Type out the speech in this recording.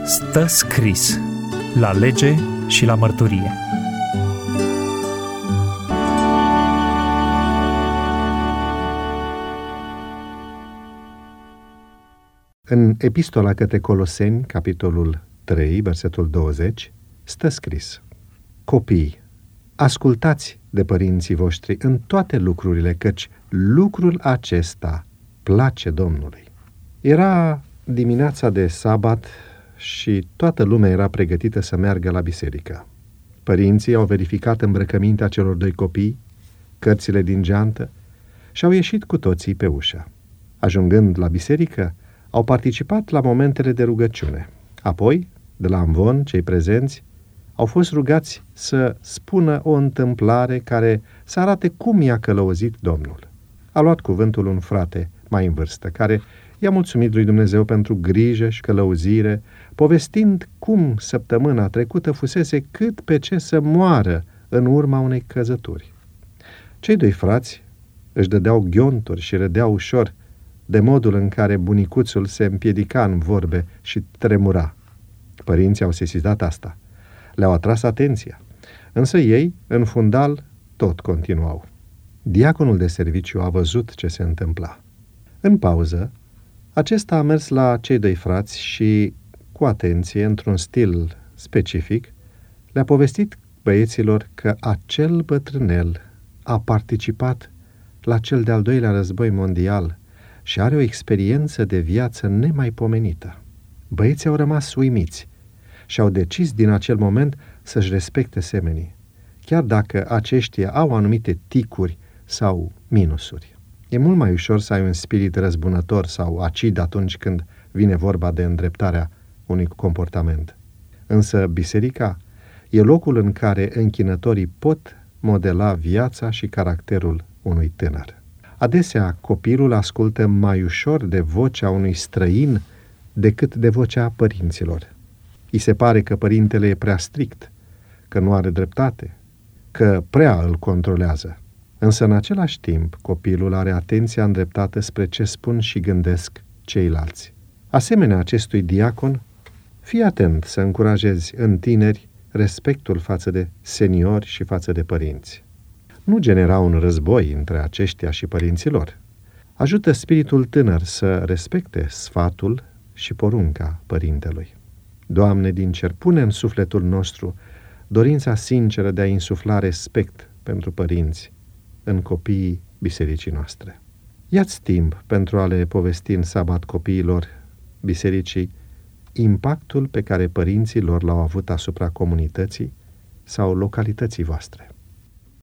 Stă scris la lege și la mărturie. În Epistola către Coloseni, capitolul 3, versetul 20, stă scris: Copii, ascultați de părinții voștri în toate lucrurile, căci lucrul acesta place Domnului. Era dimineața de sabat și toată lumea era pregătită să meargă la biserică. Părinții au verificat îmbrăcămintea celor doi copii, cărțile din geantă și au ieșit cu toții pe ușă. Ajungând la biserică, au participat la momentele de rugăciune. Apoi, de la amvon, cei prezenți au fost rugați să spună o întâmplare care să arate cum i-a călăuzit Domnul. A luat cuvântul un frate mai în vârstă, care i-a mulțumit lui Dumnezeu pentru grijă și călăuzire, povestind cum săptămâna trecută fusese cât pe ce să moară în urma unei căzături. Cei doi frați își dădeau ghionturi și râdeau ușor de modul în care bunicuțul se împiedica în vorbe și tremura. Părinții au sesizat asta. Le-au atras atenția. Însă ei, în fundal, tot continuau. Diaconul de serviciu a văzut ce se întâmpla. În pauză, acesta a mers la cei doi frați și, cu atenție, într-un stil specific, le-a povestit băieților că acel bătrânel a participat la cel de-al doilea război mondial și are o experiență de viață nemaipomenită. Băieții au rămas uimiți și au decis din acel moment să-și respecte semenii, chiar dacă aceștia au anumite ticuri sau minusuri. E mult mai ușor să ai un spirit răzbunător sau acid atunci când vine vorba de îndreptarea unui comportament. Însă biserica e locul în care închinătorii pot modela viața și caracterul unui tânăr. Adesea copilul ascultă mai ușor de vocea unui străin decât de vocea părinților. I se pare că părintele e prea strict, că nu are dreptate, că prea îl controlează. Însă în același timp copilul are atenția îndreptată spre ce spun și gândesc ceilalți. Asemenea acestui diacon, fii atent să încurajezi în tineri respectul față de seniori și față de părinți. Nu genera un război între aceștia și părinților. Ajută spiritul tânăr să respecte sfatul și porunca părintelui. Doamne din cer, pune în sufletul nostru dorința sinceră de a insufla respect pentru părinți în copiii bisericii noastre. Ia-ți timp pentru a le povesti în sabat copiilor bisericii impactul pe care părinții lor l-au avut asupra comunității sau localității voastre.